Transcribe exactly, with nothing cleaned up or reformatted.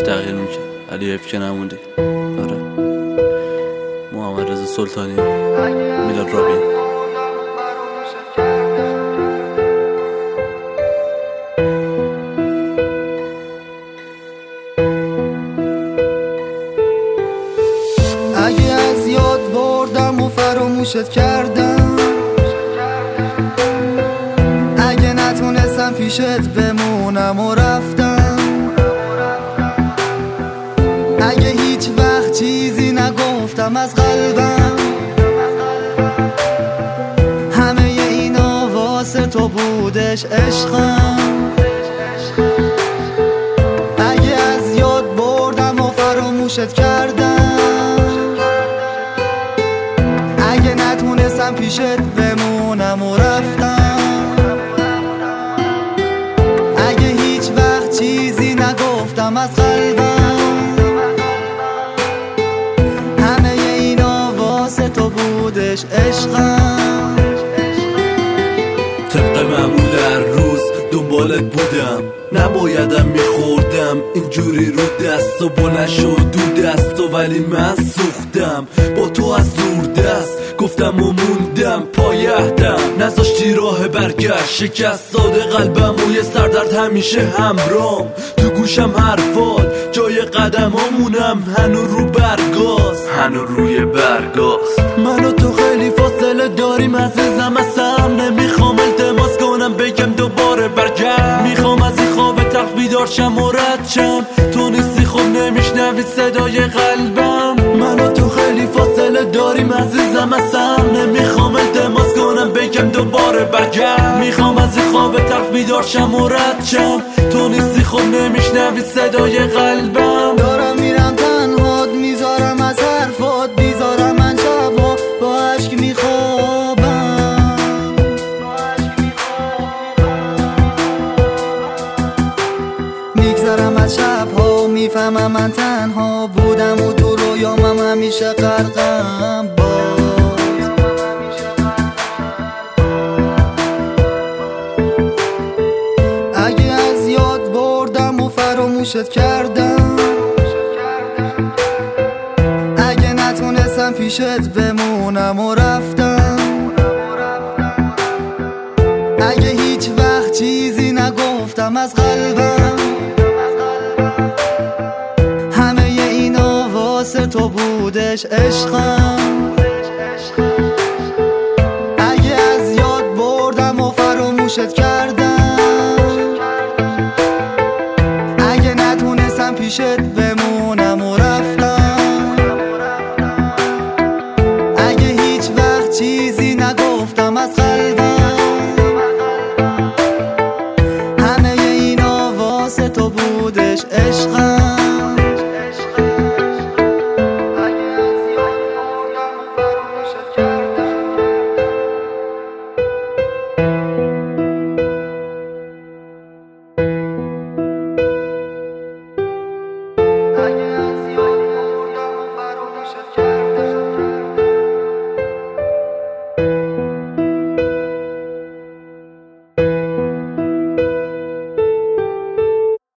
چی تغییر میکنه علی اف که نموندی. آره محمد رضا سلطانی، میلاد رابین. اگه از یاد بردم و فراموشت کردم، اگه نتونستم پیشت بمونم و رفتم، اگه هیچ وقت چیزی نگفتم از قلبم، همه اینا واسه تو بودش عشقم. اگه از یاد بردم و فراموشت کردم، اگه نتونستم پیشت بمونم و رفتم، اگه هیچ وقت چیزی نگفتم از قلبم، همه اینا واسه تو بودش عشقم. طبق معمول هر روز دنبالت بودم، نبایدم میخوردم اینجوری رو دست و بلند شد دو دست و ولی من سوختم با تو از دور دست، گفتم و موندم پایه‌دم، نذاشتی راه برگشت، شکست داده قلبم و یه سردرد همیشه همرام، تو گوشم حرفات جای قدمامونم هنو رو برگاست، هنو روی برگاست. من و تو خیلی فاصله داریم عزیزم، اصلا نمیخوام التماس کنم بگم دوباره برگرد، میخوام از این خواب تلخ بیدار شم و رد شم، تو نیستی خب نمیشنوی صدای قلبم. من و تو خیلی فاصله داریم عزیزم، اصلا نمیخوام التماس کنم بگم دوباره برگرد، میخوام از این خواب تلخ بیدار شم و رد شم، تو نیستی خب نمیشنوی صدای قلبم. دارم میرم تنهات، میذارم از حرفات بیزارم، من شبا با عشق میخوابم، میگذرم از شبها، میفهمم من تنها بودم و تو رویامم همیشه غرقم باز. اگه از یاد بردم و فراموشت کردم، اگه نتونستم پیشت بمونم و رفتم، اگه هیچ وقت چیزی نگفتم از قلبم، همه اینا واسه تو بودش عشقم. اگه از یاد بردم و فراموشت کردم، اگه نتونستم پیشت بمونم و رفتم، اگه هیچ وقت چیزی نگفتم از قلبم، همه اینا واسه تو بودش عشقم. I